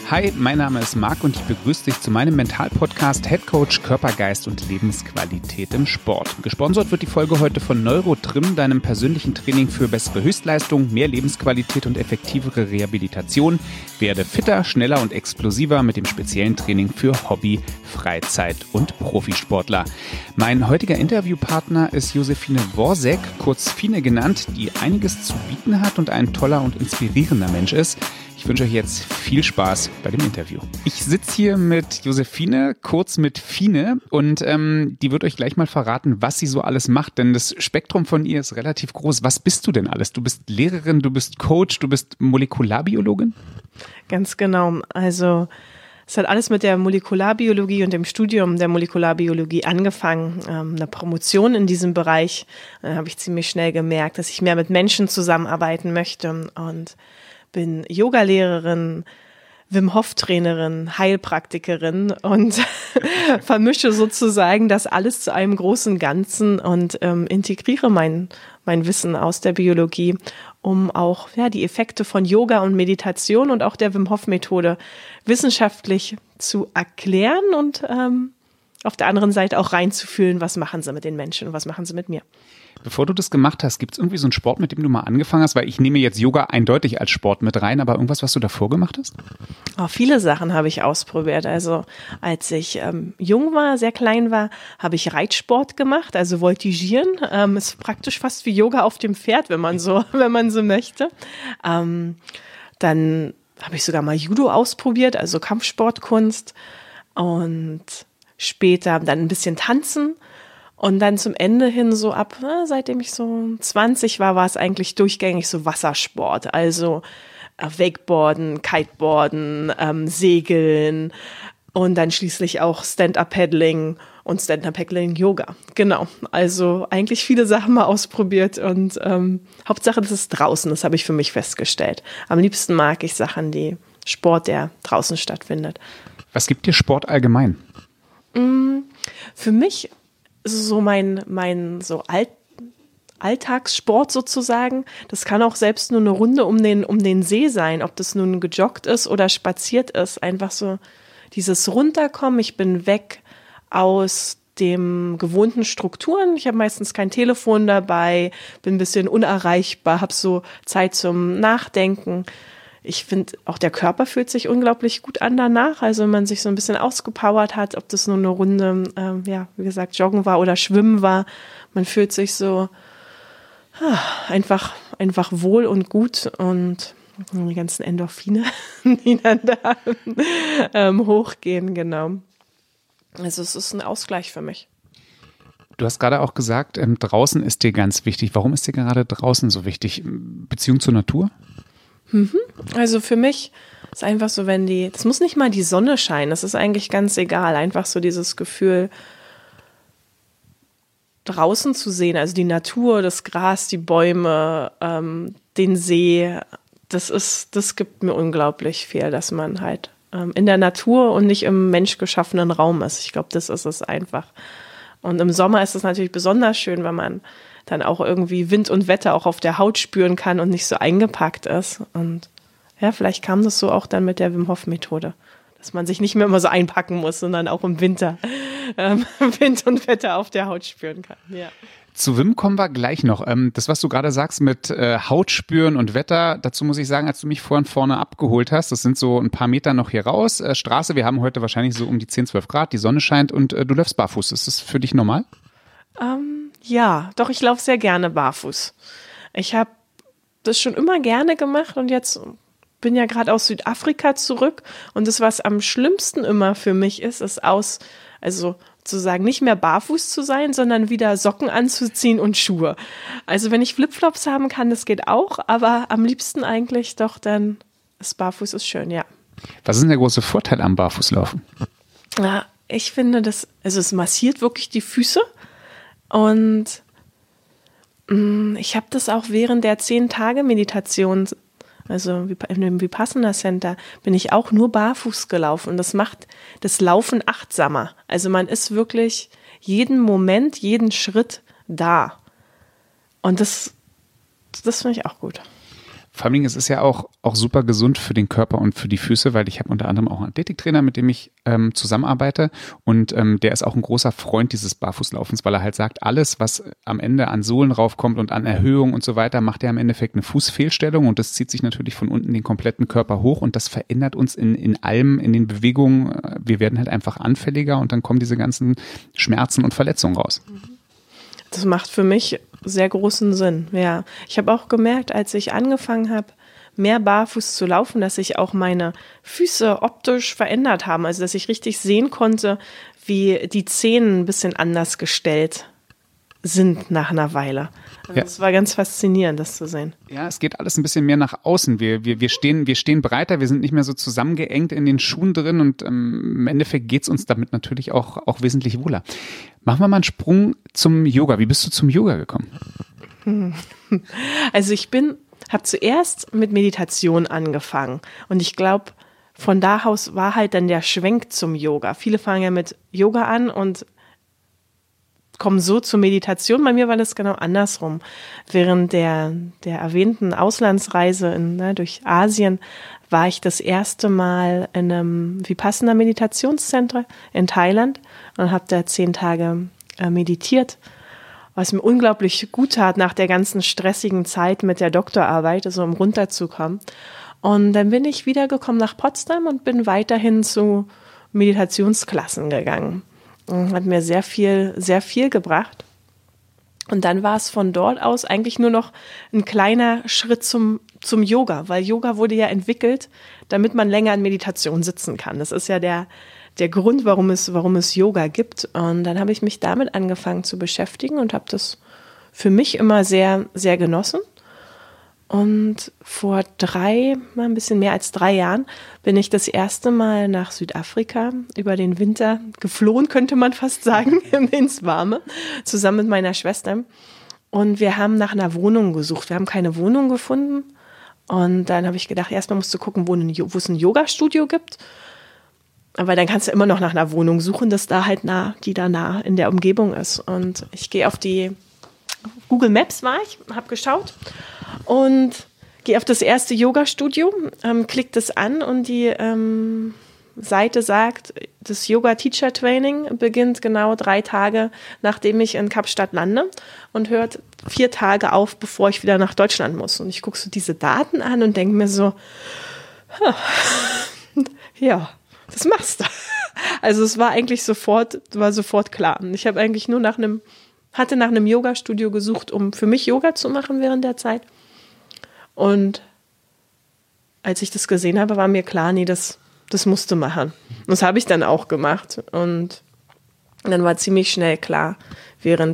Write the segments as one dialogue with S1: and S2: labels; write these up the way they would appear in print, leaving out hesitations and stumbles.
S1: Hi, mein Name ist Marc und ich begrüße dich zu meinem Mental-Podcast Head Coach Körper, Geist und Lebensqualität im Sport. Gesponsert wird die Folge heute von Neurotrim, deinem persönlichen Training für bessere Höchstleistung, mehr Lebensqualität und effektivere Rehabilitation. Werde fitter, schneller und explosiver mit dem speziellen Training für Hobby-, Freizeit- und Profisportler. Mein heutiger Interviewpartner ist Josephine Worsek, kurz Fine genannt, die einiges zu bieten hat und ein toller und inspirierender Mensch ist. Ich wünsche euch jetzt viel Spaß bei dem Interview. Ich sitze hier mit Josephine, kurz mit Fine, und die wird euch gleich mal verraten, was sie so alles macht, denn das Spektrum von ihr ist relativ groß. Was bist du denn alles? Du bist Lehrerin, du bist Coach, du bist Molekularbiologin?
S2: Ganz genau. Also es hat alles mit der Molekularbiologie und dem Studium der Molekularbiologie angefangen. Eine Promotion in diesem Bereich. Dann habe ich ziemlich schnell gemerkt, dass ich mehr mit Menschen zusammenarbeiten möchte und bin Yogalehrerin, Wim Hof Trainerin, Heilpraktikerin und vermische sozusagen das alles zu einem großen Ganzen und integriere mein Wissen aus der Biologie, um auch die Effekte von Yoga und Meditation und auch der Wim Hof Methode wissenschaftlich zu erklären und auf der anderen Seite auch reinzufühlen, was machen sie mit den Menschen und was machen sie mit mir.
S1: Bevor du das gemacht hast, gibt es irgendwie so einen Sport, mit dem du mal angefangen hast? Weil ich nehme jetzt Yoga eindeutig als Sport mit rein, aber irgendwas, was du davor gemacht hast?
S2: Oh, viele Sachen habe ich ausprobiert. Also als ich jung war, sehr klein war, habe ich Reitsport gemacht, also Voltigieren. Ist praktisch fast wie Yoga auf dem Pferd, wenn man so möchte. Dann habe ich sogar mal Judo ausprobiert, also Kampfsportkunst. Und später dann ein bisschen Tanzen. Und dann zum Ende hin so seitdem ich so 20 war, war es eigentlich durchgängig so Wassersport. Also Wakeboarden, Kiteboarden, Segeln und dann schließlich auch Stand-Up-Paddling und Stand-Up-Paddling-Yoga. Genau, also eigentlich viele Sachen mal ausprobiert und Hauptsache, das ist draußen, das habe ich für mich festgestellt. Am liebsten mag ich Sport, der draußen stattfindet.
S1: Was gibt dir Sport allgemein?
S2: Für mich so mein so Alltagssport sozusagen. Das kann auch selbst nur eine Runde um den See sein, ob das nun gejoggt ist oder spaziert ist. Einfach so dieses Runterkommen. Ich bin weg aus den gewohnten Strukturen. Ich habe meistens kein Telefon dabei, bin ein bisschen unerreichbar, habe so Zeit zum Nachdenken. Ich finde, auch der Körper fühlt sich unglaublich gut an danach. Also wenn man sich so ein bisschen ausgepowert hat, ob das nur eine Runde, wie gesagt, Joggen war oder Schwimmen war. Man fühlt sich so einfach wohl und gut und die ganzen Endorphine, die dann da hochgehen, genau. Also es ist ein Ausgleich für mich.
S1: Du hast gerade auch gesagt, draußen ist dir ganz wichtig. Warum ist dir gerade draußen so wichtig? Beziehung zur Natur?
S2: Also für mich ist einfach so, das muss nicht mal die Sonne scheinen, das ist eigentlich ganz egal, einfach so dieses Gefühl, draußen zu sehen, also die Natur, das Gras, die Bäume, den See, das gibt mir unglaublich viel, dass man halt in der Natur und nicht im menschgeschaffenen Raum ist. Ich glaube, das ist es einfach. Und im Sommer ist es natürlich besonders schön, wenn man dann auch irgendwie Wind und Wetter auch auf der Haut spüren kann und nicht so eingepackt ist. Und ja, vielleicht kam das so auch dann mit der Wim Hof Methode, dass man sich nicht mehr immer so einpacken muss, sondern auch im Winter Wind und Wetter auf der Haut spüren kann. Ja.
S1: Zu Wim kommen wir gleich noch. Das, was du gerade sagst mit Haut spüren und Wetter, dazu muss ich sagen, als du mich vorne abgeholt hast, das sind so ein paar Meter noch hier raus, Straße, wir haben heute wahrscheinlich so um die 10, 12 Grad, die Sonne scheint und du läufst barfuß. Ist das für dich normal?
S2: Ja, doch, ich laufe sehr gerne barfuß. Ich habe das schon immer gerne gemacht und jetzt bin ja gerade aus Südafrika zurück und das, was am schlimmsten immer für mich ist sozusagen nicht mehr barfuß zu sein, sondern wieder Socken anzuziehen und Schuhe. Also wenn ich Flipflops haben kann, das geht auch, aber am liebsten eigentlich doch dann, barfuß ist schön, ja.
S1: Was ist denn der große Vorteil am Barfußlaufen?
S2: Ja, ich finde, es massiert wirklich die Füße. Und ich habe das auch während der 10-Tage-Meditation, also in dem Vipassana Center, bin ich auch nur barfuß gelaufen. Und das macht das Laufen achtsamer. Also man ist wirklich jeden Moment, jeden Schritt da. Und das finde ich auch gut.
S1: Vor allem, es ist ja auch super gesund für den Körper und für die Füße, weil ich habe unter anderem auch einen Athletiktrainer, mit dem ich zusammenarbeite und der ist auch ein großer Freund dieses Barfußlaufens, weil er halt sagt, alles, was am Ende an Sohlen raufkommt und an Erhöhung und so weiter, macht ja im Endeffekt eine Fußfehlstellung und das zieht sich natürlich von unten den kompletten Körper hoch und das verändert uns in allem, in den Bewegungen. Wir werden halt einfach anfälliger und dann kommen diese ganzen Schmerzen und Verletzungen raus.
S2: Das macht für mich sehr großen Sinn, ja. Ich habe auch gemerkt, als ich angefangen habe, mehr barfuß zu laufen, dass sich auch meine Füße optisch verändert haben. Also, dass ich richtig sehen konnte, wie die Zehen ein bisschen anders gestellt sind nach einer Weile. Also es war ganz faszinierend, das zu sehen.
S1: Ja, es geht alles ein bisschen mehr nach außen. Wir stehen breiter, wir sind nicht mehr so zusammengeengt in den Schuhen drin und im Endeffekt geht es uns damit natürlich auch wesentlich wohler. Machen wir mal einen Sprung zum Yoga. Wie bist du zum Yoga gekommen?
S2: Also habe zuerst mit Meditation angefangen und ich glaube, von da aus war halt dann der Schwenk zum Yoga. Viele fangen ja mit Yoga an und kommen so zur Meditation. Bei mir war das genau andersrum. Während der erwähnten Auslandsreise durch Asien war ich das erste Mal in einem Vipassana Meditationszentrum in Thailand und habe da 10 Tage meditiert, was mir unglaublich gut tat nach der ganzen stressigen Zeit mit der Doktorarbeit, also um runterzukommen. Und dann bin ich wiedergekommen nach Potsdam und bin weiterhin zu Meditationsklassen gegangen. Hat mir sehr viel gebracht. Und dann war es von dort aus eigentlich nur noch ein kleiner Schritt zum Yoga, weil Yoga wurde ja entwickelt, damit man länger in Meditation sitzen kann. Das ist ja der Grund, warum es Yoga gibt. Und dann habe ich mich damit angefangen zu beschäftigen und habe das für mich immer sehr, sehr genossen. Und vor ein bisschen mehr als 3 Jahren bin ich das erste Mal nach Südafrika über den Winter geflohen, könnte man fast sagen, ins Warme, zusammen mit meiner Schwester. Und wir haben nach einer Wohnung gesucht. Wir haben keine Wohnung gefunden. Und dann habe ich gedacht, erstmal musst du gucken, wo es ein Yoga-Studio gibt. Aber dann kannst du immer noch nach einer Wohnung suchen, die da nah in der Umgebung ist. Und ich gehe auf die Google Maps habe geschaut und gehe auf das erste Yoga-Studio, klicke das an und die Seite sagt, das Yoga-Teacher-Training beginnt genau 3 Tage, nachdem ich in Kapstadt lande und hört 4 Tage auf, bevor ich wieder nach Deutschland muss. Und ich gucke so diese Daten an und denke mir so, ja, das machst du. Also es war eigentlich sofort klar. Ich habe eigentlich nur hatte nach einem Yoga-Studio gesucht, um für mich Yoga zu machen während der Zeit. Und als ich das gesehen habe, war mir klar, nee, das musst du machen. Und das habe ich dann auch gemacht. Und dann war ziemlich schnell klar, während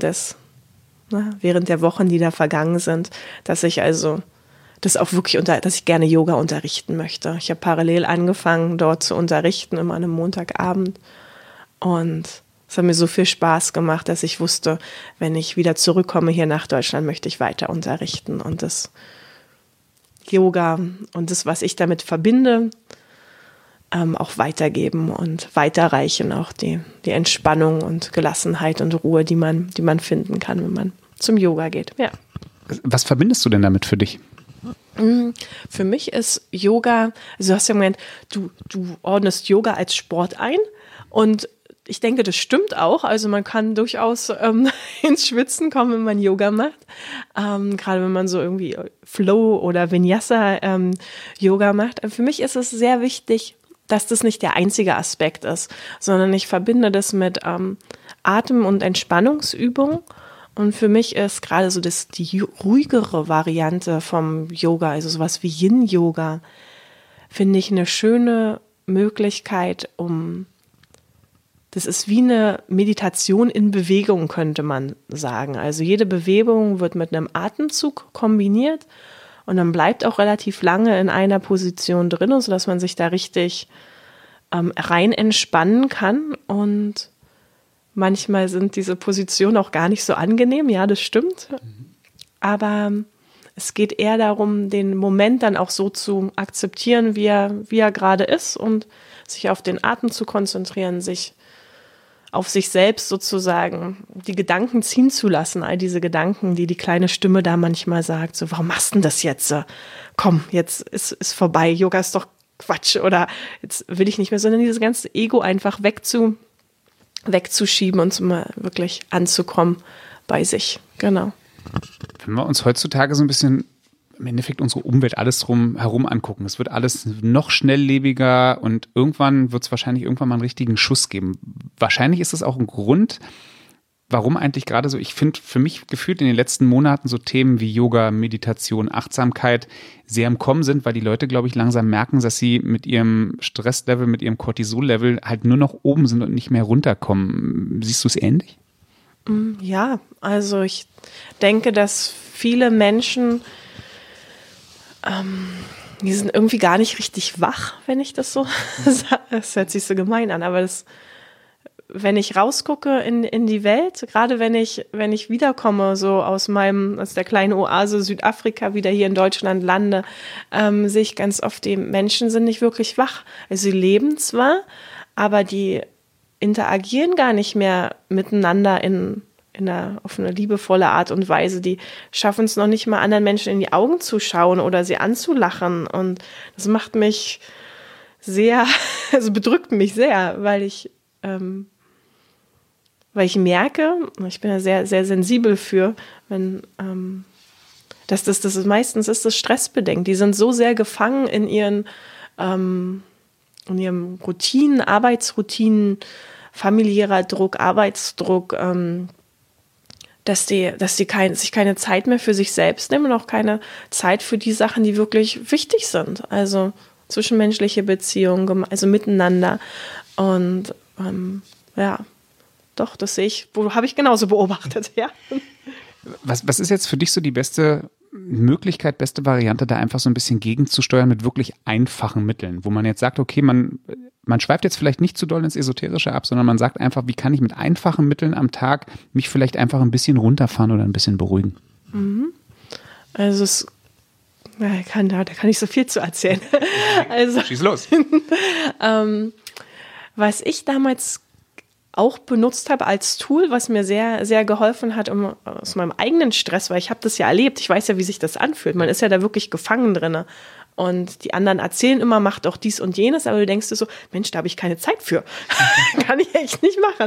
S2: der Wochen, die da vergangen sind, dass ich also das auch wirklich dass ich gerne Yoga unterrichten möchte. Ich habe parallel angefangen, dort zu unterrichten, immer an einem Montagabend. Und es hat mir so viel Spaß gemacht, dass ich wusste, wenn ich wieder zurückkomme hier nach Deutschland, möchte ich weiter unterrichten und das Yoga und das, was ich damit verbinde, auch weitergeben und weiterreichen, auch die Entspannung und Gelassenheit und Ruhe, die man finden kann, wenn man zum Yoga geht. Ja.
S1: Was verbindest du denn damit für dich?
S2: Für mich ist Yoga, also du hast ja gemeint, du ordnest Yoga als Sport ein und ich denke, das stimmt auch. Also man kann durchaus ins Schwitzen kommen, wenn man Yoga macht. Gerade wenn man so irgendwie Flow oder Vinyasa Yoga macht. Für mich ist es sehr wichtig, dass das nicht der einzige Aspekt ist, sondern ich verbinde das mit Atem- und Entspannungsübungen. Und für mich ist gerade so die ruhigere Variante vom Yoga, also sowas wie Yin-Yoga, finde ich eine schöne Möglichkeit, das ist wie eine Meditation in Bewegung, könnte man sagen. Also jede Bewegung wird mit einem Atemzug kombiniert und dann bleibt auch relativ lange in einer Position drin, sodass man sich da richtig rein entspannen kann. Und manchmal sind diese Positionen auch gar nicht so angenehm, ja, das stimmt. Aber es geht eher darum, den Moment dann auch so zu akzeptieren, wie er gerade ist und sich auf den Atem zu konzentrieren, sich auf sich selbst sozusagen die Gedanken ziehen zu lassen, all diese Gedanken, die kleine Stimme da manchmal sagt, so, warum machst du denn das jetzt? Komm, jetzt ist vorbei, Yoga ist doch Quatsch oder jetzt will ich nicht mehr, sondern dieses ganze Ego einfach wegzuschieben und mal wirklich anzukommen bei sich, genau.
S1: Wenn wir uns heutzutage so ein bisschen im Endeffekt unsere Umwelt alles herum angucken, es wird alles noch schnelllebiger und irgendwann wird es wahrscheinlich irgendwann mal einen richtigen Schuss geben. Wahrscheinlich ist das auch ein Grund, warum eigentlich gerade so, ich finde für mich gefühlt in den letzten Monaten so Themen wie Yoga, Meditation, Achtsamkeit sehr im Kommen sind, weil die Leute, glaube ich, langsam merken, dass sie mit ihrem Stresslevel, mit ihrem Cortisol-Level halt nur noch oben sind und nicht mehr runterkommen. Siehst du es ähnlich?
S2: Ja, also ich denke, dass viele Menschen, die sind irgendwie gar nicht richtig wach, wenn ich das so sage. Das hört sich so gemein an, aber wenn ich rausgucke in die Welt, gerade wenn ich wiederkomme, so aus der kleinen Oase Südafrika wieder hier in Deutschland lande, sehe ich ganz oft, die Menschen sind nicht wirklich wach. Also sie leben zwar, aber die interagieren gar nicht mehr miteinander auf eine liebevolle Art und Weise. Die schaffen es noch nicht mal, anderen Menschen in die Augen zu schauen oder sie anzulachen. Und das macht mich bedrückt mich sehr, weil ich merke, ich bin ja sehr, sehr sensibel für, dass das ist meistens ist das stressbedingt. Die sind so sehr gefangen in ihren Routinen, Arbeitsroutinen, familiärer Druck, Arbeitsdruck, dass die sich keine Zeit mehr für sich selbst nehmen und auch keine Zeit für die Sachen, die wirklich wichtig sind. Also zwischenmenschliche Beziehungen, also miteinander. Und doch, das sehe ich, habe ich genauso beobachtet, ja.
S1: Was ist jetzt für dich so die beste Möglichkeit, beste Variante, da einfach so ein bisschen gegenzusteuern mit wirklich einfachen Mitteln, wo man jetzt sagt, okay, man schweift jetzt vielleicht nicht zu doll ins Esoterische ab, sondern man sagt einfach, wie kann ich mit einfachen Mitteln am Tag mich vielleicht einfach ein bisschen runterfahren oder ein bisschen beruhigen?
S2: Also da kann ich so viel zu erzählen. Also,
S1: schieß los.
S2: Was ich damals auch benutzt habe als Tool, was mir sehr, sehr geholfen hat, aus meinem eigenen Stress, weil ich habe das ja erlebt, ich weiß ja, wie sich das anfühlt. Man ist ja da wirklich gefangen drin. Und die anderen erzählen immer, mach doch dies und jenes, aber du denkst dir so, Mensch, da habe ich keine Zeit für. Kann ich echt nicht machen.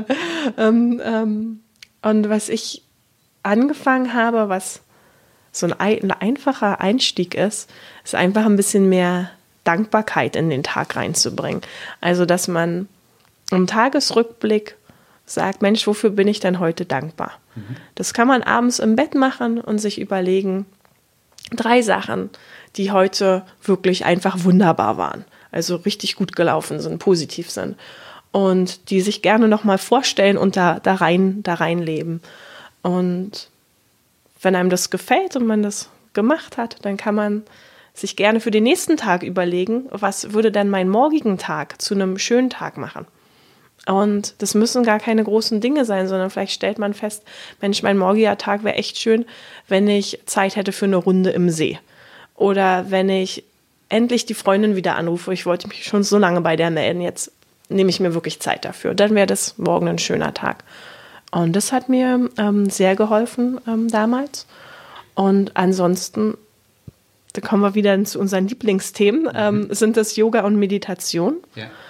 S2: Und was ich angefangen habe, was so ein einfacher Einstieg ist einfach ein bisschen mehr Dankbarkeit in den Tag reinzubringen. Also, dass man im Tagesrückblick sagt, Mensch, wofür bin ich denn heute dankbar? Das kann man abends im Bett machen und sich überlegen, 3 Sachen, die heute wirklich einfach wunderbar waren, also richtig gut gelaufen sind, positiv sind und die sich gerne nochmal vorstellen und da rein leben. Und wenn einem das gefällt und man das gemacht hat, dann kann man sich gerne für den nächsten Tag überlegen, was würde denn meinen morgigen Tag zu einem schönen Tag machen? Und das müssen gar keine großen Dinge sein, sondern vielleicht stellt man fest, Mensch, mein morgiger Tag wäre echt schön, wenn ich Zeit hätte für eine Runde im See. Oder wenn ich endlich die Freundin wieder anrufe, ich wollte mich schon so lange bei der melden, jetzt nehme ich mir wirklich Zeit dafür. Dann wäre das morgen ein schöner Tag. Und das hat mir sehr geholfen damals. Und ansonsten, da kommen wir wieder zu unseren Lieblingsthemen, sind das Yoga und Meditation,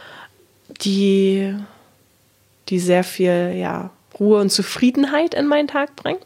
S2: die sehr viel Ruhe und Zufriedenheit in meinen Tag bringen.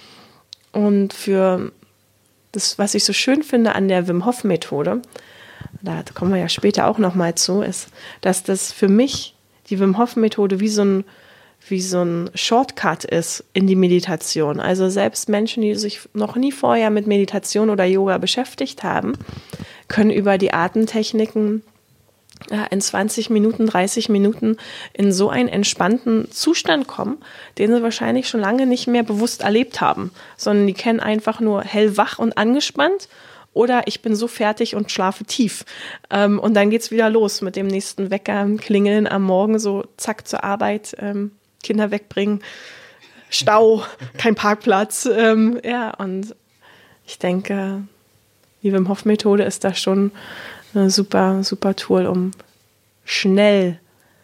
S2: Und für das, was ich so schön finde an der Wim Hof Methode, da kommen wir ja später auch nochmal zu, ist, dass das für mich die Wim Hof Methode wie so ein Shortcut ist in die Meditation. Also selbst Menschen, die sich noch nie vorher mit Meditation oder Yoga beschäftigt haben, können über die Atemtechniken in 20 Minuten, 30 Minuten in so einen entspannten Zustand kommen, den sie wahrscheinlich schon lange nicht mehr bewusst erlebt haben, sondern die kennen einfach nur hellwach und angespannt oder ich bin so fertig und schlafe tief. Und dann geht's wieder los mit dem nächsten Wecker, klingeln am Morgen, so zack zur Arbeit, Kinder wegbringen, Stau, kein Parkplatz. Und ich denke, die Wim Hof Methode ist da schon eine super, super Tool, um schnell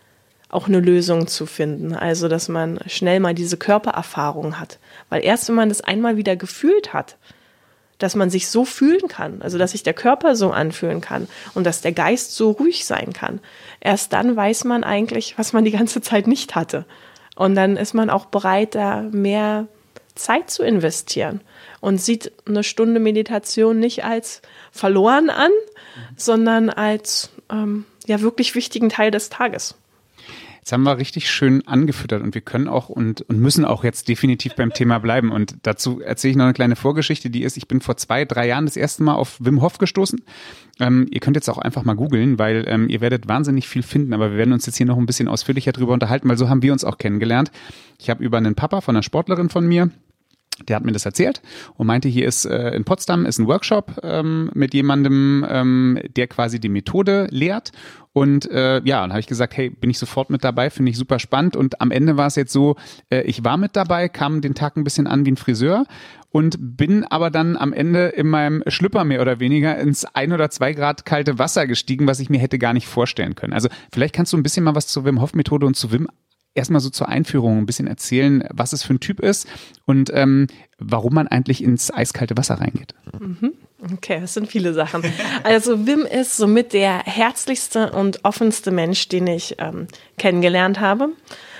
S2: auch eine Lösung zu finden. Also, dass man schnell mal diese Körpererfahrung hat. Weil erst wenn man das einmal wieder gefühlt hat, dass man sich so fühlen kann, also dass sich der Körper so anfühlen kann und dass der Geist so ruhig sein kann, erst dann weiß man eigentlich, was man die ganze Zeit nicht hatte. Und dann ist man auch bereit, da mehr Zeit zu investieren und sieht eine Stunde Meditation nicht als verloren an, sondern als wirklich wichtigen Teil des Tages.
S1: Jetzt haben wir richtig schön angefüttert und wir können auch und müssen auch jetzt definitiv beim Thema bleiben. Und dazu erzähle ich noch eine kleine Vorgeschichte, die ist, ich bin vor 2-3 Jahren das erste Mal auf Wim Hof gestoßen. Ihr könnt jetzt auch einfach mal googeln, weil ihr werdet wahnsinnig viel finden, aber wir werden uns jetzt hier noch ein bisschen ausführlicher drüber unterhalten, weil so haben wir uns auch kennengelernt. Ich habe über einen Papa von einer Sportlerin von mir, der hat mir das erzählt und meinte, hier ist in Potsdam ist ein Workshop mit jemandem, der quasi die Methode lehrt. Und dann habe ich gesagt, hey, bin ich sofort mit dabei, finde ich super spannend. Und am Ende war es jetzt so, ich war mit dabei, kam den Tag ein bisschen an wie ein Friseur und bin aber dann am Ende in meinem Schlüpper mehr oder weniger ins 1 oder 2 Grad kalte Wasser gestiegen, was ich mir hätte gar nicht vorstellen können. Also vielleicht kannst du ein bisschen mal was zur Wim Hof Methode und zu Wim erstmal so zur Einführung ein bisschen erzählen, was es für ein Typ ist und warum man eigentlich ins eiskalte Wasser reingeht.
S2: Okay, das sind viele Sachen. Also Wim ist somit der herzlichste und offenste Mensch, den ich kennengelernt habe.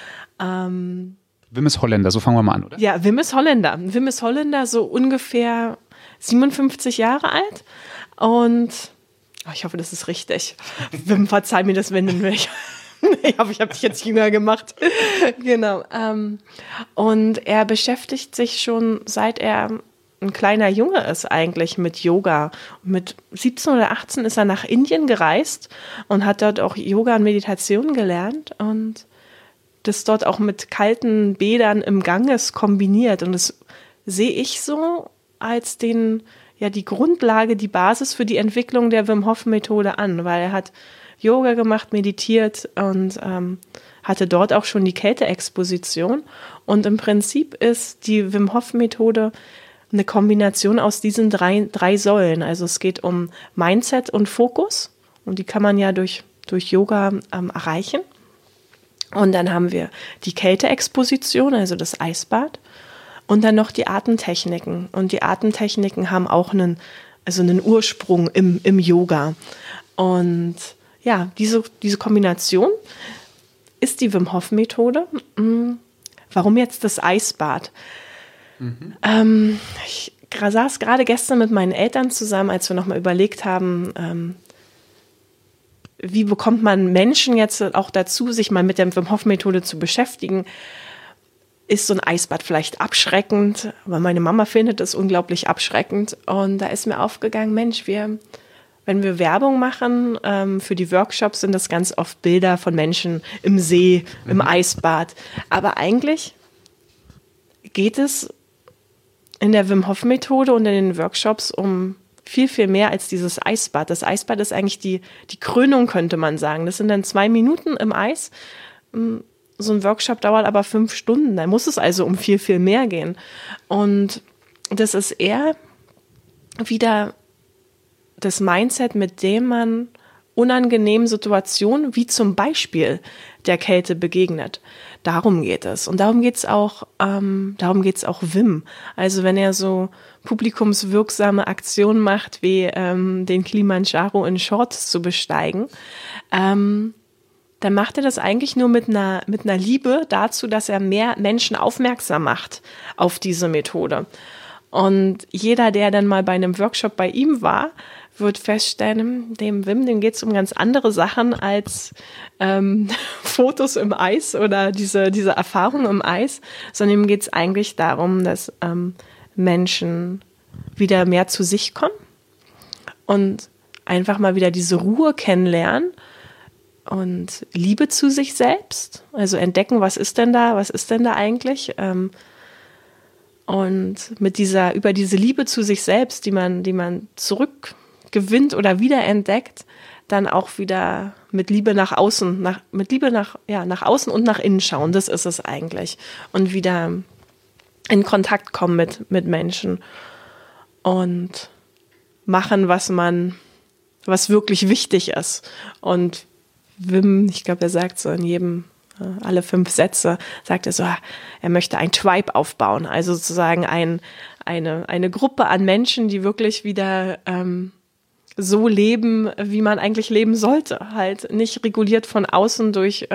S1: Wim ist Holländer, so fangen wir mal an, oder?
S2: Ja, Wim ist Holländer. Wim ist Holländer, so ungefähr 57 Jahre alt und ich hoffe, das ist richtig. Wim, verzeih mir das, wenn du nicht. Ich hoffe, ich habe dich jetzt jünger gemacht. Genau. Und er beschäftigt sich schon, seit er ein kleiner Junge ist, eigentlich mit Yoga. Mit 17 oder 18 ist er nach Indien gereist und hat dort auch Yoga und Meditation gelernt und das dort auch mit kalten Bädern im Ganges kombiniert. Und das sehe ich so als die Grundlage, die Basis für die Entwicklung der Wim Hof Methode an, weil er hat Yoga gemacht, meditiert und hatte dort auch schon die Kälteexposition. Und im Prinzip ist die Wim Hof Methode eine Kombination aus diesen drei Säulen. Also es geht um Mindset und Fokus und die kann man ja durch Yoga erreichen. Und dann haben wir die Kälteexposition, also das Eisbad und dann noch die Atemtechniken. Und die Atemtechniken haben auch einen Ursprung im Yoga. Und ja, diese Kombination ist die Wim Hof Methode. Warum jetzt das Eisbad? Ich saß gerade gestern mit meinen Eltern zusammen, als wir nochmal überlegt haben, wie bekommt man Menschen jetzt auch dazu, sich mal mit der Wim Hof Methode zu beschäftigen. Ist so ein Eisbad vielleicht abschreckend? Aber meine Mama findet es unglaublich abschreckend. Und da ist mir aufgegangen, Mensch, wenn wir Werbung machen für die Workshops, sind das ganz oft Bilder von Menschen im See, im Eisbad. Aber eigentlich geht es in der Wim Hof Methode und in den Workshops um viel, viel mehr als dieses Eisbad. Das Eisbad ist eigentlich die Krönung, könnte man sagen. Das sind dann 2 Minuten im Eis. So ein Workshop dauert aber 5 Stunden. Da muss es also um viel, viel mehr gehen. Und das ist eher wieder das Mindset, mit dem man unangenehmen Situationen, wie zum Beispiel der Kälte, begegnet. Darum geht es. Und darum geht es auch Wim. Also wenn er so publikumswirksame Aktionen macht, wie den Kilimanjaro in Shorts zu besteigen, dann macht er das eigentlich nur mit einer Liebe dazu, dass er mehr Menschen aufmerksam macht auf diese Methode. Und jeder, der dann mal bei einem Workshop bei ihm war, wird feststellen, dem Wim, dem geht es um ganz andere Sachen als Fotos im Eis oder diese Erfahrung im Eis, sondern ihm geht es eigentlich darum, dass Menschen wieder mehr zu sich kommen und einfach mal wieder diese Ruhe kennenlernen und Liebe zu sich selbst, also entdecken, was ist denn da eigentlich, und über diese Liebe zu sich selbst, die man zurückgewinnt oder wiederentdeckt, dann auch wieder mit Liebe nach außen, nach außen und nach innen schauen, das ist es eigentlich. Und wieder in Kontakt kommen mit Menschen und machen, was wirklich wichtig ist. Und Wim, ich glaube, er sagt so, in jedem alle 5 Sätze sagt er so, er möchte ein Tribe aufbauen, also sozusagen eine Gruppe an Menschen, die wirklich wieder so leben, wie man eigentlich leben sollte. Halt nicht reguliert von außen durch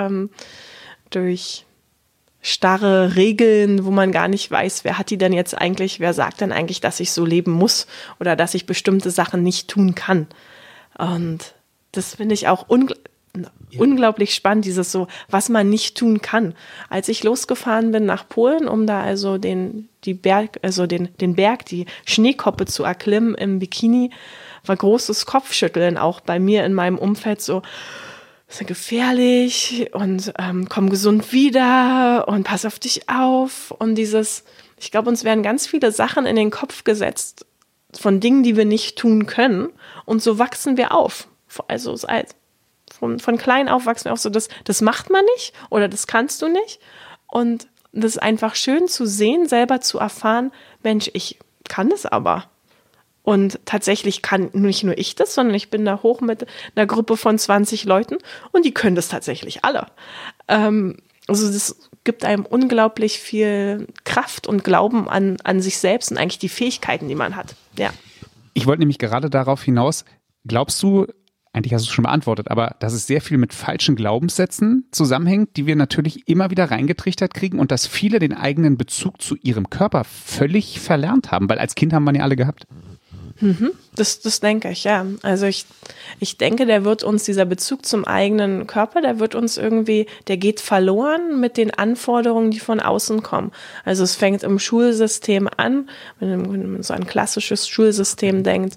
S2: starre Regeln, wo man gar nicht weiß, wer hat die denn jetzt eigentlich, wer sagt denn eigentlich, dass ich so leben muss oder dass ich bestimmte Sachen nicht tun kann. Und das finde ich auch unglaublich spannend, dieses so, was man nicht tun kann. Als ich losgefahren bin nach Polen, um da also den Berg, die Schneekoppe zu erklimmen im Bikini, war großes Kopfschütteln auch bei mir in meinem Umfeld so, das ist gefährlich und komm gesund wieder und pass auf dich auf. Und ich glaube, uns werden ganz viele Sachen in den Kopf gesetzt von Dingen, die wir nicht tun können. Und so wachsen wir auf. Also von klein auf wachsen wir auf so, das macht man nicht oder das kannst du nicht. Und das ist einfach schön zu sehen, selber zu erfahren, Mensch, ich kann es aber. Und tatsächlich kann nicht nur ich das, sondern ich bin da hoch mit einer Gruppe von 20 Leuten und die können das tatsächlich alle. Also das gibt einem unglaublich viel Kraft und Glauben an sich selbst und eigentlich die Fähigkeiten, die man hat. Ja.
S1: Ich wollte nämlich gerade darauf hinaus, glaubst du, eigentlich hast du es schon beantwortet, aber dass es sehr viel mit falschen Glaubenssätzen zusammenhängt, die wir natürlich immer wieder reingetrichtert kriegen und dass viele den eigenen Bezug zu ihrem Körper völlig verlernt haben, weil als Kind haben wir ja alle gehabt.
S2: Das denke ich, ja. Also ich denke, dieser Bezug zum eigenen Körper, der geht verloren mit den Anforderungen, die von außen kommen. Also es fängt im Schulsystem an, wenn man so ein klassisches Schulsystem denkt,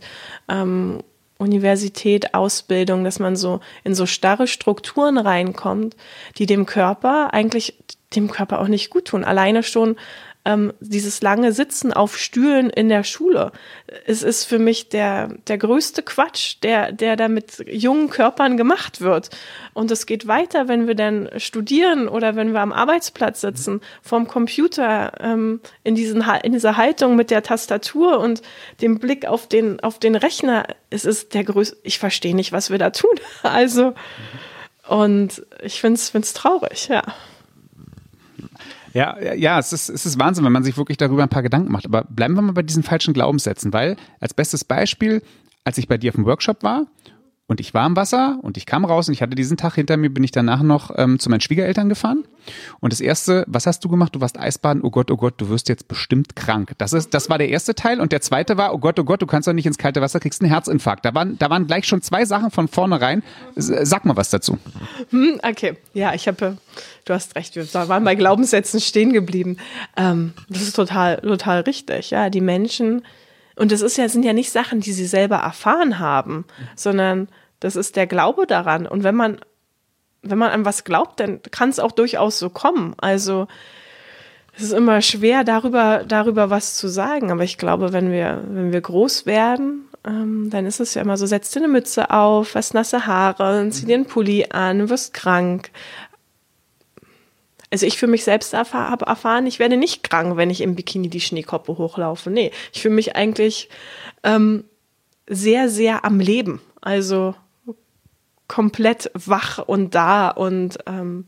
S2: Universität, Ausbildung, dass man so in so starre Strukturen reinkommt, die dem Körper auch nicht gut tun. Alleine schon dieses lange Sitzen auf Stühlen in der Schule. Es ist für mich der größte Quatsch, der da mit jungen Körpern gemacht wird. Und es geht weiter, wenn wir dann studieren oder wenn wir am Arbeitsplatz sitzen, vorm Computer, in dieser Haltung mit der Tastatur und dem Blick auf den Rechner. Es ist ich verstehe nicht, was wir da tun. Also, und ich find's traurig, ja.
S1: Ja, es ist Wahnsinn, wenn man sich wirklich darüber ein paar Gedanken macht. Aber bleiben wir mal bei diesen falschen Glaubenssätzen, weil als bestes Beispiel, als ich bei dir auf dem Workshop war und ich war im Wasser und ich kam raus und ich hatte diesen Tag hinter mir, bin ich danach noch zu meinen Schwiegereltern gefahren. Und das Erste, was hast du gemacht? Du warst Eisbaden, oh Gott, du wirst jetzt bestimmt krank. Das war der erste Teil und der zweite war, oh Gott, du kannst doch nicht ins kalte Wasser, kriegst einen Herzinfarkt. Da waren gleich schon 2 Sachen von vornherein. Sag mal was dazu.
S2: Okay, ja, du hast recht, wir waren bei Glaubenssätzen stehen geblieben. Das ist total, total richtig, ja, die Menschen, und sind ja nicht Sachen, die sie selber erfahren haben, sondern das ist der Glaube daran. Und wenn man an was glaubt, dann kann es auch durchaus so kommen. Also es ist immer schwer, darüber was zu sagen. Aber ich glaube, wenn wir groß werden, dann ist es ja immer so, setz dir eine Mütze auf, hast nasse Haare, zieh dir einen Pulli an, wirst krank. Also ich für mich selbst habe erfahren, ich werde nicht krank, wenn ich im Bikini die Schneekoppe hochlaufe. Nee, ich fühle mich eigentlich sehr, sehr am Leben. Also komplett wach und da und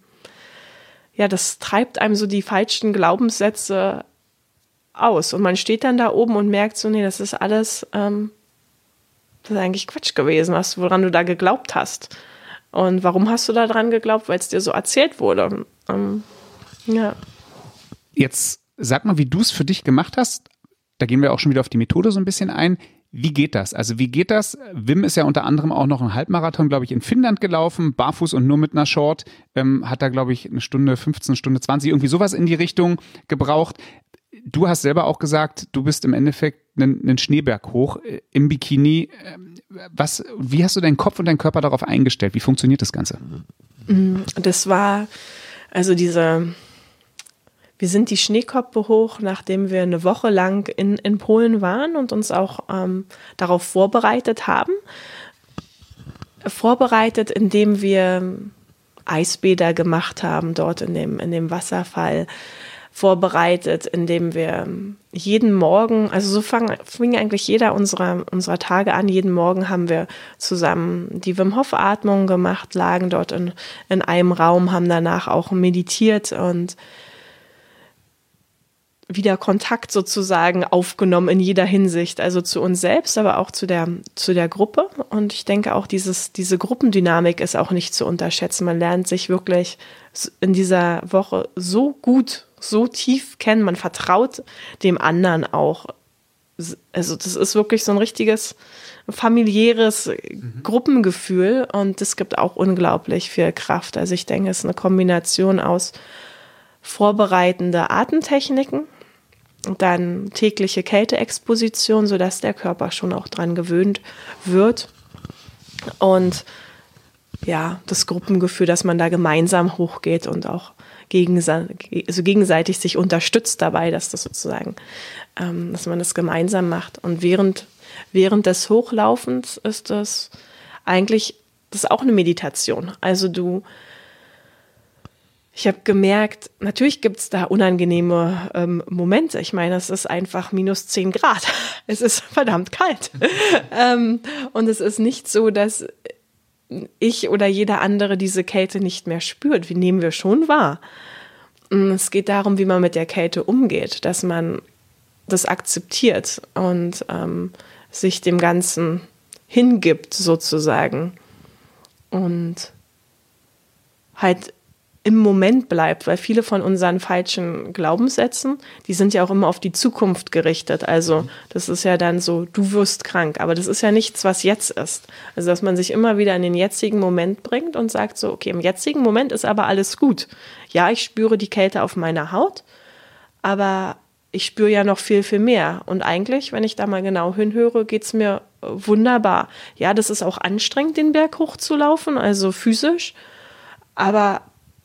S2: das treibt einem so die falschen Glaubenssätze aus. Und man steht dann da oben und merkt so, nee, das ist alles, das ist eigentlich Quatsch gewesen, woran du da geglaubt hast. Und warum hast du da dran geglaubt? Weil es dir so erzählt wurde. Ja.
S1: Jetzt sag mal, wie du es für dich gemacht hast. Da gehen wir auch schon wieder auf die Methode so ein bisschen ein. Wie geht das? Also wie geht das? Wim ist ja unter anderem auch noch einen Halbmarathon, glaube ich, in Finnland gelaufen, barfuß und nur mit einer Short. Hat da, glaube ich, 1 Stunde 15, Stunde 20, irgendwie sowas in die Richtung gebraucht. Du hast selber auch gesagt, du bist im Endeffekt einen Schneeberg hoch im Bikini. Wie hast du deinen Kopf und deinen Körper darauf eingestellt? Wie funktioniert das Ganze?
S2: Das war, wir sind die Schneekoppe hoch, nachdem wir eine Woche lang in Polen waren und uns auch darauf vorbereitet haben. Vorbereitet, indem wir Eisbäder gemacht haben, dort in dem Wasserfall. vorbereitet, indem wir jeden Morgen, also so fing eigentlich jeder unserer Tage an. Jeden Morgen haben wir zusammen die Wim Hof Atmung gemacht, lagen dort in einem Raum, haben danach auch meditiert und wieder Kontakt sozusagen aufgenommen in jeder Hinsicht, also zu uns selbst, aber auch zu der Gruppe. Und ich denke auch, diese Gruppendynamik ist auch nicht zu unterschätzen. Man lernt sich wirklich in dieser Woche so gut, so tief kennen. Man vertraut dem anderen auch. Also das ist wirklich so ein richtiges familiäres Gruppengefühl und das gibt auch unglaublich viel Kraft. Also ich denke, es ist eine Kombination aus vorbereitende Atemtechniken, dann tägliche Kälteexposition, sodass der Körper schon auch dran gewöhnt wird. Und ja, das Gruppengefühl, dass man da gemeinsam hochgeht und auch gegenseitig sich unterstützt dabei, dass das sozusagen, dass man das gemeinsam macht. Und während des Hochlaufens ist das eigentlich, das ist auch eine Meditation. Also ich habe gemerkt, natürlich gibt es da unangenehme Momente. Ich meine, es ist einfach -10 Grad. Es ist verdammt kalt. Und es ist nicht so, dass ich oder jeder andere diese Kälte nicht mehr spürt. Wie nehmen wir schon wahr? Es geht darum, wie man mit der Kälte umgeht, dass man das akzeptiert und sich dem Ganzen hingibt sozusagen und halt im Moment bleibt, weil viele von unseren falschen Glaubenssätzen, die sind ja auch immer auf die Zukunft gerichtet. Also das ist ja dann so, du wirst krank, aber das ist ja nichts, was jetzt ist. Also dass man sich immer wieder in den jetzigen Moment bringt und sagt so, okay, im jetzigen Moment ist aber alles gut. Ja, ich spüre die Kälte auf meiner Haut, aber ich spüre ja noch viel, viel mehr. Und eigentlich, wenn ich da mal genau hinhöre, geht es mir wunderbar. Ja, das ist auch anstrengend, den Berg hochzulaufen, also physisch, aber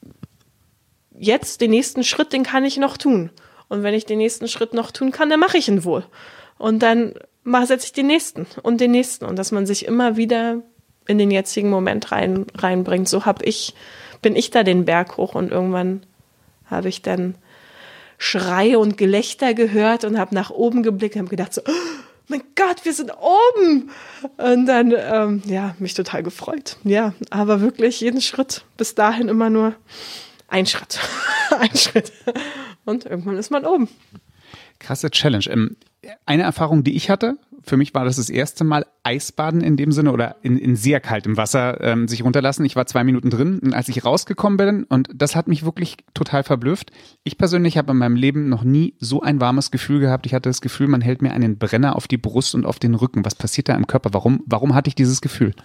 S2: jetzt den nächsten Schritt, den kann ich noch tun. Und wenn ich den nächsten Schritt noch tun kann, dann mache ich ihn wohl. Und dann setze ich den nächsten. Und dass man sich immer wieder in den jetzigen Moment reinbringt. So bin ich da den Berg hoch und irgendwann habe ich dann Schreie und Gelächter gehört und habe nach oben geblickt und habe gedacht so, oh mein Gott, wir sind oben. Und dann, mich total gefreut. Ja, aber wirklich jeden Schritt bis dahin immer nur ein Schritt. Ein Schritt. Und irgendwann ist man oben.
S1: Krasse Challenge. Eine Erfahrung, die ich hatte, für mich war das erste Mal Eisbaden in dem Sinne oder in sehr kaltem Wasser sich runterlassen. Ich war 2 Minuten drin und als ich rausgekommen bin, und das hat mich wirklich total verblüfft. Ich persönlich habe in meinem Leben noch nie so ein warmes Gefühl gehabt. Ich hatte das Gefühl, man hält mir einen Brenner auf die Brust und auf den Rücken. Was passiert da im Körper? Warum hatte ich dieses Gefühl?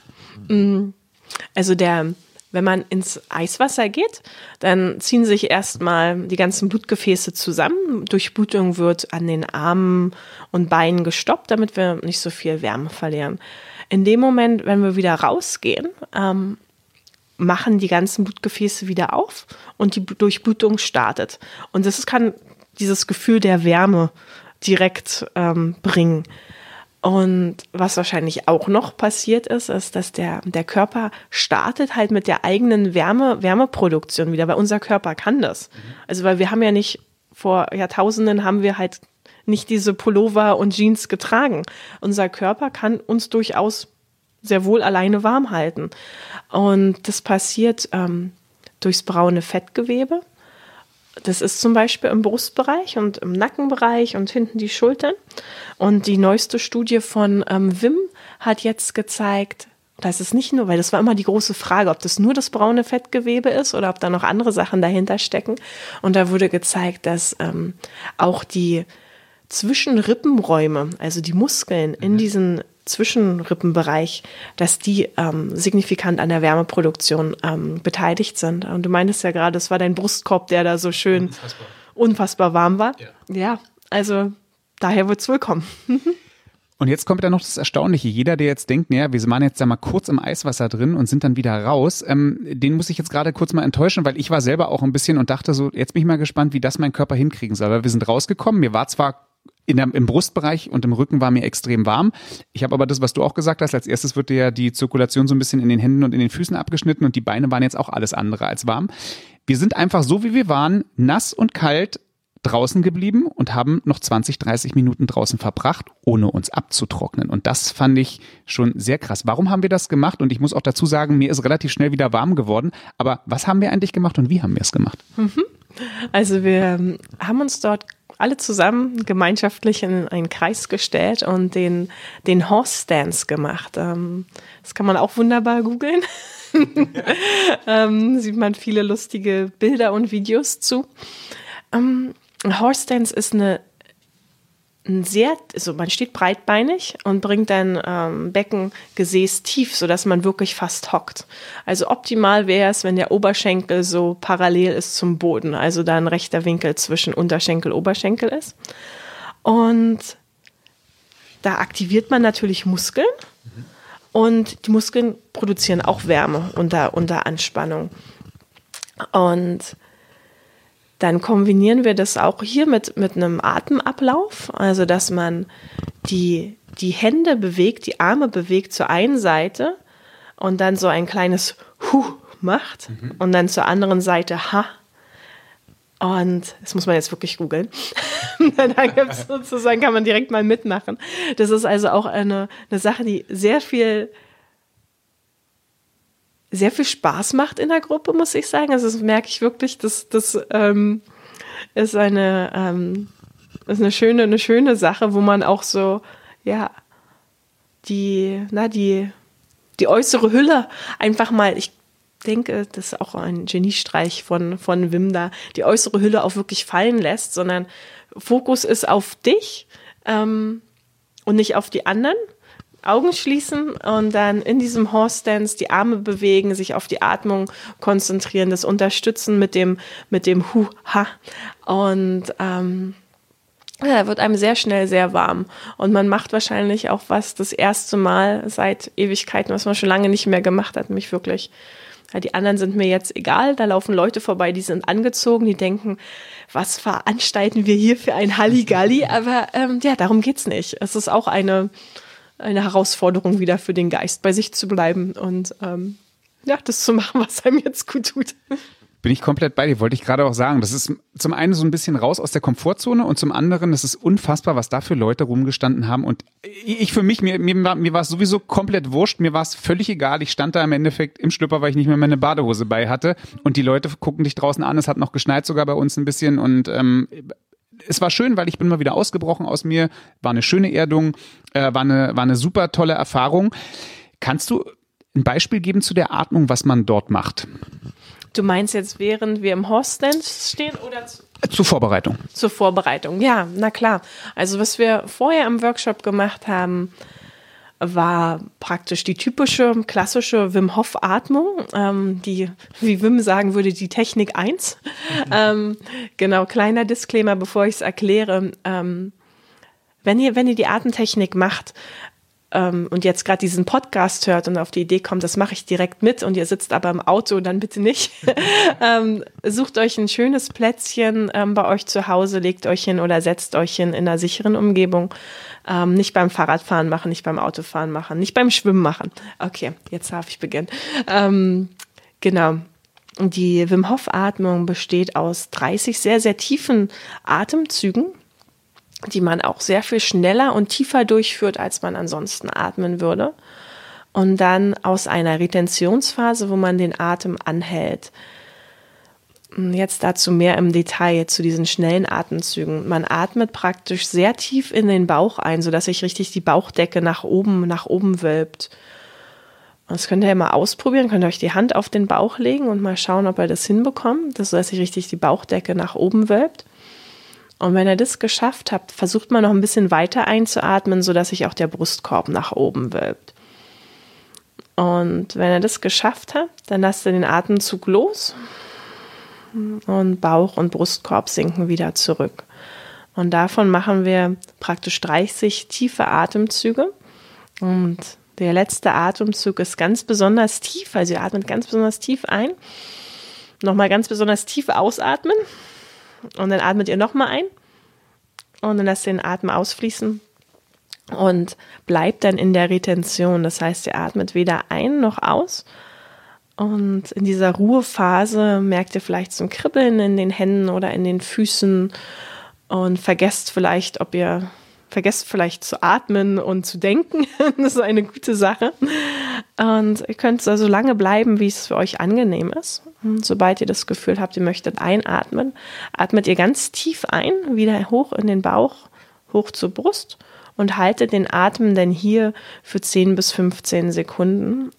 S2: Also wenn man ins Eiswasser geht, dann ziehen sich erstmal die ganzen Blutgefäße zusammen. Durchblutung wird an den Armen und Beinen gestoppt, damit wir nicht so viel Wärme verlieren. In dem Moment, wenn wir wieder rausgehen, machen die ganzen Blutgefäße wieder auf und die Durchblutung startet. Und das kann dieses Gefühl der Wärme direkt bringen. Und was wahrscheinlich auch noch passiert ist, dass der Körper startet halt mit der eigenen Wärmeproduktion wieder, weil unser Körper kann das. Also weil wir haben ja nicht, vor Jahrtausenden haben wir halt nicht diese Pullover und Jeans getragen. Unser Körper kann uns durchaus sehr wohl alleine warm halten. Und das passiert durchs braune Fettgewebe. Das ist zum Beispiel im Brustbereich und im Nackenbereich und hinten die Schultern. Und die neueste Studie von Wim hat jetzt gezeigt, dass es nicht nur, weil das war immer die große Frage, ob das nur das braune Fettgewebe ist oder ob da noch andere Sachen dahinter stecken. Und da wurde gezeigt, dass auch die Zwischenrippenräume, also die Muskeln in diesen Zwischenrippenbereich, dass die signifikant an der Wärmeproduktion beteiligt sind. Und du meintest ja gerade, es war dein Brustkorb, der da so schön unfassbar warm war. Ja, also daher wird es wohl kommen.
S1: Und jetzt kommt ja noch das Erstaunliche. Jeder, der jetzt denkt, naja, wir waren jetzt da mal kurz im Eiswasser drin und sind dann wieder raus, den muss ich jetzt gerade kurz mal enttäuschen, weil ich war selber auch ein bisschen und dachte so, jetzt bin ich mal gespannt, wie das mein Körper hinkriegen soll. Weil wir sind rausgekommen, mir war zwar im Brustbereich und im Rücken war mir extrem warm. Ich habe aber das, was du auch gesagt hast, als erstes wird dir ja die Zirkulation so ein bisschen in den Händen und in den Füßen abgeschnitten und die Beine waren jetzt auch alles andere als warm. Wir sind einfach so, wie wir waren, nass und kalt, draußen geblieben und haben noch 20, 30 Minuten draußen verbracht, ohne uns abzutrocknen. Und das fand ich schon sehr krass. Warum haben wir das gemacht? Und ich muss auch dazu sagen, mir ist relativ schnell wieder warm geworden. Aber was haben wir eigentlich gemacht und wie haben wir es gemacht?
S2: Also wir haben uns dort alle zusammen gemeinschaftlich in einen Kreis gestellt und den Horse Stance gemacht. Das kann man auch wunderbar googeln. Sieht man viele lustige Bilder und Videos zu. Horse Stance ist man steht breitbeinig und bringt dann Beckengesäß tief, sodass man wirklich fast hockt. Also optimal wäre es, wenn der Oberschenkel so parallel ist zum Boden, also da ein rechter Winkel zwischen Unterschenkel und Oberschenkel ist. Und da aktiviert man natürlich Muskeln und die Muskeln produzieren auch Wärme unter Anspannung. Und dann kombinieren wir das auch hier mit einem Atemablauf, also dass man die Hände bewegt, die Arme bewegt zur einen Seite und dann so ein kleines Hu macht und dann zur anderen Seite Ha. Und das muss man jetzt wirklich googeln. Dann gibt's sozusagen, kann man direkt mal mitmachen. Das ist also auch eine Sache, die sehr viel Spaß macht in der Gruppe, muss ich sagen. Also das merke ich wirklich, das ist eine schöne Sache, wo man auch so, ja, die äußere Hülle einfach mal, ich denke, das ist auch ein Geniestreich von Wim da, die äußere Hülle auch wirklich fallen lässt, sondern Fokus ist auf dich und nicht auf die anderen. Augen schließen und dann in diesem Horse Stance die Arme bewegen, sich auf die Atmung konzentrieren, das unterstützen mit dem Hu-Ha. Und wird einem sehr schnell sehr warm. Und man macht wahrscheinlich auch das erste Mal seit Ewigkeiten, was man schon lange nicht mehr gemacht hat, mich wirklich. Ja, die anderen sind mir jetzt egal, da laufen Leute vorbei, die sind angezogen, die denken, was veranstalten wir hier für ein Halligalli? Aber darum geht's nicht. Es ist auch eine Herausforderung wieder für den Geist, bei sich zu bleiben und das zu machen, was einem jetzt gut tut.
S1: Bin ich komplett bei dir, wollte ich gerade auch sagen. Das ist zum einen so ein bisschen raus aus der Komfortzone und zum anderen, das ist unfassbar, was da für Leute rumgestanden haben. Und ich für mich, mir war es sowieso komplett wurscht, mir war es völlig egal. Ich stand da im Endeffekt im Schlüpper, weil ich nicht mehr meine Badehose bei hatte. Und die Leute gucken dich draußen an, es hat noch geschneit sogar bei uns ein bisschen und es war schön, weil ich bin mal wieder ausgebrochen aus mir, war eine schöne Erdung, war eine super tolle Erfahrung. Kannst du ein Beispiel geben zu der Atmung, was man dort macht?
S2: Du meinst jetzt, während wir im Horse Stance stehen oder
S1: zur Vorbereitung? Zur
S2: Vorbereitung, ja, na klar. Also was wir vorher im Workshop gemacht haben, war praktisch die typische, klassische Wim Hof Atmung, die, wie Wim sagen würde, die Technik 1. Genau, kleiner Disclaimer, bevor ich es erkläre. Wenn ihr die Atemtechnik macht, und jetzt gerade diesen Podcast hört und auf die Idee kommt, das mache ich direkt mit und ihr sitzt aber im Auto, dann bitte nicht. Sucht euch ein schönes Plätzchen bei euch zu Hause, legt euch hin oder setzt euch hin in einer sicheren Umgebung. Nicht beim Fahrradfahren machen, nicht beim Autofahren machen, nicht beim Schwimmen machen. Okay, jetzt darf ich beginnen. Genau. Die Wim Hof Atmung besteht aus 30 sehr, sehr tiefen Atemzügen, die man auch sehr viel schneller und tiefer durchführt, als man ansonsten atmen würde. Und dann aus einer Retentionsphase, wo man den Atem anhält. Jetzt dazu mehr im Detail zu diesen schnellen Atemzügen. Man atmet praktisch sehr tief in den Bauch ein, sodass sich richtig die Bauchdecke nach oben wölbt. Das könnt ihr ja mal ausprobieren, könnt ihr euch die Hand auf den Bauch legen und mal schauen, ob ihr das hinbekommt, sodass sich richtig die Bauchdecke nach oben wölbt. Und wenn ihr das geschafft habt, versucht man noch ein bisschen weiter einzuatmen, sodass sich auch der Brustkorb nach oben wölbt. Und wenn ihr das geschafft habt, dann lasst ihr den Atemzug los und Bauch und Brustkorb sinken wieder zurück. Und davon machen wir praktisch 30 tiefe Atemzüge. Und der letzte Atemzug ist ganz besonders tief, also ihr atmet ganz besonders tief ein. Nochmal ganz besonders tief ausatmen. Und dann atmet ihr nochmal ein und dann lasst ihr den Atem ausfließen und bleibt dann in der Retention. Das heißt, ihr atmet weder ein noch aus Und in dieser Ruhephase merkt ihr vielleicht so ein Kribbeln in den Händen oder in den Füßen und vergesst vielleicht zu atmen und zu denken. Das ist eine gute Sache. Und ihr könnt so lange bleiben, wie es für euch angenehm ist. Und sobald ihr das Gefühl habt, ihr möchtet einatmen, atmet ihr ganz tief ein, wieder hoch in den Bauch, hoch zur Brust und haltet den Atem dann hier für 10 bis 15 Sekunden,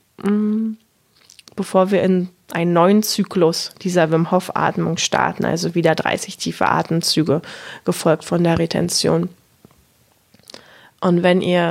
S2: bevor wir in einen neuen Zyklus dieser Wim Hof Atmung starten, also wieder 30 tiefe Atemzüge, gefolgt von der Retention. Und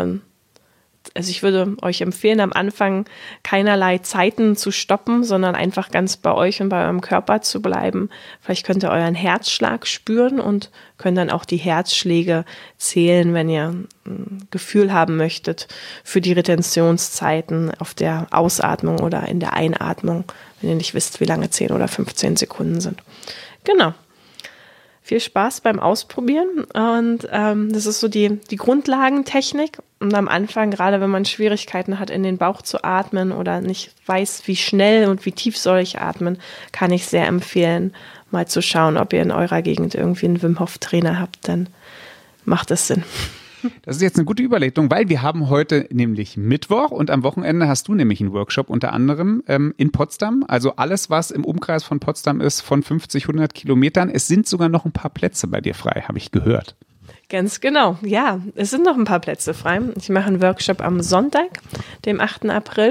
S2: ich würde euch empfehlen, am Anfang keinerlei Zeiten zu stoppen, sondern einfach ganz bei euch und bei eurem Körper zu bleiben. Vielleicht könnt ihr euren Herzschlag spüren und könnt dann auch die Herzschläge zählen, wenn ihr ein Gefühl haben möchtet für die Retentionszeiten auf der Ausatmung oder in der Einatmung, wenn ihr nicht wisst, wie lange 10 oder 15 Sekunden sind. Genau. Viel Spaß beim Ausprobieren und das ist so die Grundlagentechnik und am Anfang, gerade wenn man Schwierigkeiten hat, in den Bauch zu atmen oder nicht weiß, wie schnell und wie tief soll ich atmen, kann ich sehr empfehlen, mal zu schauen, ob ihr in eurer Gegend irgendwie einen Wim Hof Trainer habt, dann macht das Sinn.
S1: Das ist jetzt eine gute Überleitung, weil wir haben heute nämlich Mittwoch und am Wochenende hast du nämlich einen Workshop unter anderem in Potsdam. Also alles, was im Umkreis von Potsdam ist, von 50, 100 Kilometern. Es sind sogar noch ein paar Plätze bei dir frei, habe ich gehört.
S2: Ganz genau, ja, es sind noch ein paar Plätze frei. Ich mache einen Workshop am Sonntag, dem 8. April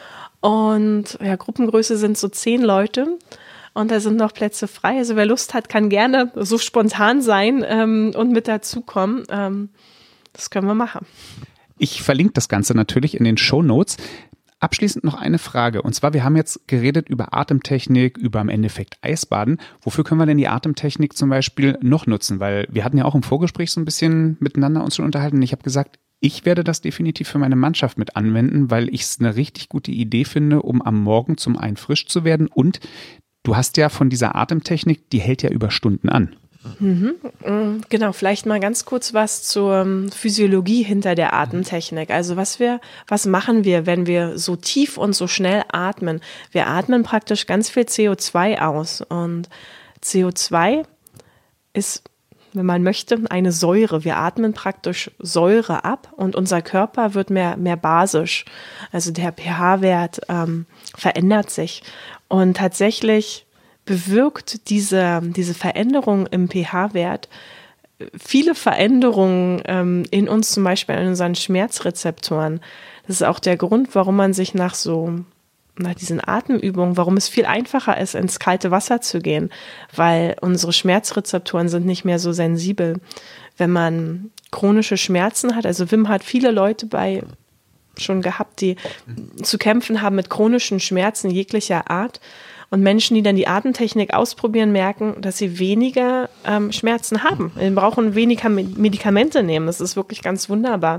S2: und ja, Gruppengröße sind so 10 Leute. Und da sind noch Plätze frei. Also wer Lust hat, kann gerne so spontan sein und mit dazukommen. Das können wir machen.
S1: Ich verlinke das Ganze natürlich in den Shownotes. Abschließend noch eine Frage. Und zwar, wir haben jetzt geredet über Atemtechnik, über im Endeffekt Eisbaden. Wofür können wir denn die Atemtechnik zum Beispiel noch nutzen? Weil wir hatten ja auch im Vorgespräch so ein bisschen miteinander uns schon unterhalten. Ich habe gesagt, ich werde das definitiv für meine Mannschaft mit anwenden, weil ich es eine richtig gute Idee finde, um am Morgen zum einen frisch zu werden. Und du hast ja von dieser Atemtechnik, die hält ja über Stunden an.
S2: Genau, vielleicht mal ganz kurz was zur Physiologie hinter der Atemtechnik. Also was machen wir, wenn wir so tief und so schnell atmen? Wir atmen praktisch ganz viel CO2 aus und CO2 ist, wenn man möchte, eine Säure. Wir atmen praktisch Säure ab und unser Körper wird mehr basisch. Also der pH-Wert verändert sich und tatsächlich bewirkt diese Veränderung im pH-Wert viele Veränderungen in uns, zum Beispiel in unseren Schmerzrezeptoren. Das ist auch der Grund, warum man sich nach diesen Atemübungen, warum es viel einfacher ist, ins kalte Wasser zu gehen, weil unsere Schmerzrezeptoren sind nicht mehr so sensibel. Wenn man chronische Schmerzen hat, also Wim hat viele Leute schon gehabt, die zu kämpfen haben mit chronischen Schmerzen jeglicher Art. Und Menschen, die dann die Atemtechnik ausprobieren, merken, dass sie weniger Schmerzen haben. Sie brauchen weniger Medikamente nehmen. Das ist wirklich ganz wunderbar.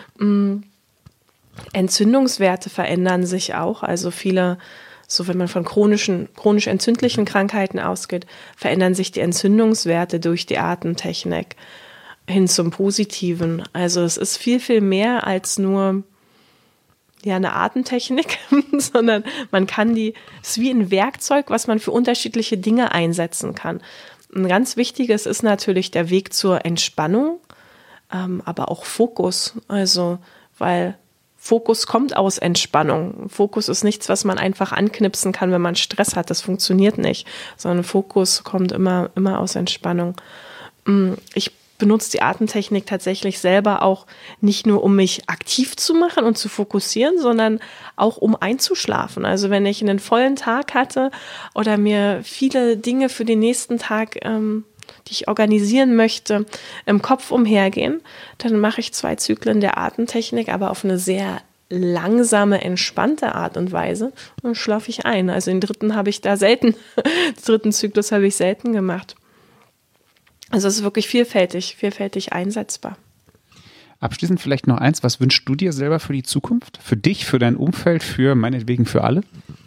S2: Entzündungswerte verändern sich auch. Also viele, so wenn man von chronisch entzündlichen Krankheiten ausgeht, verändern sich die Entzündungswerte durch die Atemtechnik hin zum Positiven. Also es ist viel, viel mehr als nur eine Atemtechnik, sondern man kann es ist wie ein Werkzeug, was man für unterschiedliche Dinge einsetzen kann. Ein ganz wichtiges ist natürlich der Weg zur Entspannung, aber auch Fokus. Also, weil Fokus kommt aus Entspannung. Fokus ist nichts, was man einfach anknipsen kann, wenn man Stress hat. Das funktioniert nicht, sondern Fokus kommt immer aus Entspannung. Ich benutze die Atemtechnik tatsächlich selber auch nicht nur, um mich aktiv zu machen und zu fokussieren, sondern auch, um einzuschlafen. Also wenn ich einen vollen Tag hatte oder mir viele Dinge für den nächsten Tag, die ich organisieren möchte, im Kopf umhergehen, dann mache ich 2 Zyklen der Atemtechnik, aber auf eine sehr langsame, entspannte Art und Weise und dann schlafe ich ein. Also den dritten Zyklus habe ich selten gemacht. Also es ist wirklich vielfältig einsetzbar.
S1: Abschließend vielleicht noch eins, was wünschst du dir selber für die Zukunft? Für dich, für dein Umfeld, meinetwegen für alle?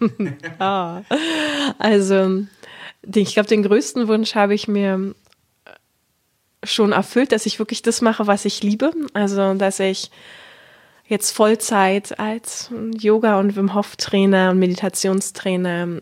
S2: Also ich glaube, den größten Wunsch habe ich mir schon erfüllt, dass ich wirklich das mache, was ich liebe. Also dass ich jetzt Vollzeit als Yoga- und Wim Hof Trainer und Meditationstrainer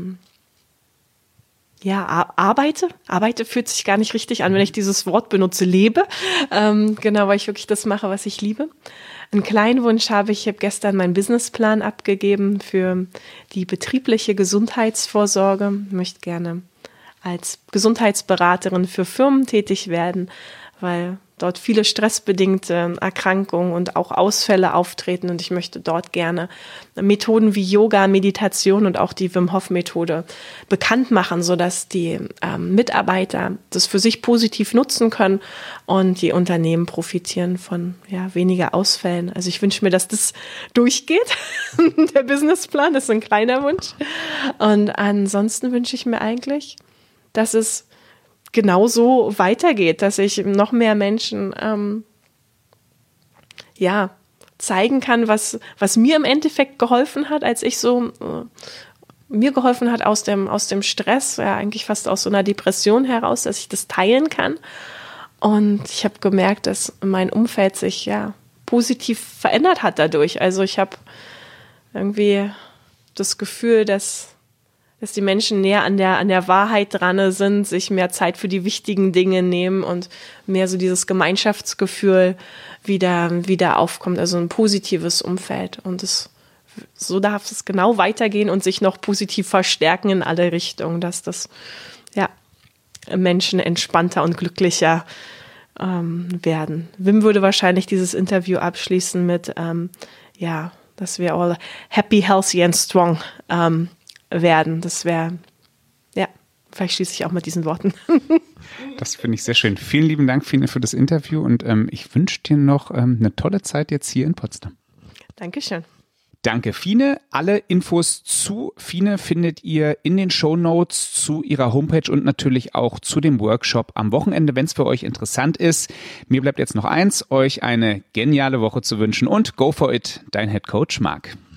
S2: arbeite fühlt sich gar nicht richtig an, wenn ich dieses Wort benutze, lebe. Genau, weil ich wirklich das mache, was ich liebe. Einen kleinen Wunsch habe ich habe gestern meinen Businessplan abgegeben für die betriebliche Gesundheitsvorsorge. Ich möchte gerne als Gesundheitsberaterin für Firmen tätig werden, weil dort viele stressbedingte Erkrankungen und auch Ausfälle auftreten und ich möchte dort gerne Methoden wie Yoga, Meditation und auch die Wim Hof Methode bekannt machen, sodass die Mitarbeiter das für sich positiv nutzen können und die Unternehmen profitieren von weniger Ausfällen. Also ich wünsche mir, dass das durchgeht, der Businessplan, das ist ein kleiner Wunsch. Und ansonsten wünsche ich mir eigentlich, dass es genauso weitergeht, dass ich noch mehr Menschen zeigen kann, was mir im Endeffekt geholfen hat, als ich mir geholfen hat aus dem Stress, eigentlich fast aus so einer Depression heraus, dass ich das teilen kann. Und ich habe gemerkt, dass mein Umfeld sich positiv verändert hat dadurch. Also ich habe irgendwie das Gefühl, dass die Menschen näher an der Wahrheit dran sind, sich mehr Zeit für die wichtigen Dinge nehmen und mehr so dieses Gemeinschaftsgefühl wieder aufkommt, also ein positives Umfeld. Und so darf es genau weitergehen und sich noch positiv verstärken in alle Richtungen, dass das Menschen entspannter und glücklicher werden. Wim würde wahrscheinlich dieses Interview abschließen mit, dass wir all happy, healthy and strong werden. Das wäre, vielleicht schließe ich auch mit diesen Worten.
S1: Das finde ich sehr schön. Vielen lieben Dank, Fine, für das Interview und ich wünsche dir noch eine tolle Zeit jetzt hier in Potsdam.
S2: Dankeschön.
S1: Danke, Fine. Alle Infos zu Fine findet ihr in den Shownotes zu ihrer Homepage und natürlich auch zu dem Workshop am Wochenende, wenn es für euch interessant ist. Mir bleibt jetzt noch eins, euch eine geniale Woche zu wünschen und go for it, dein Head Coach Marc.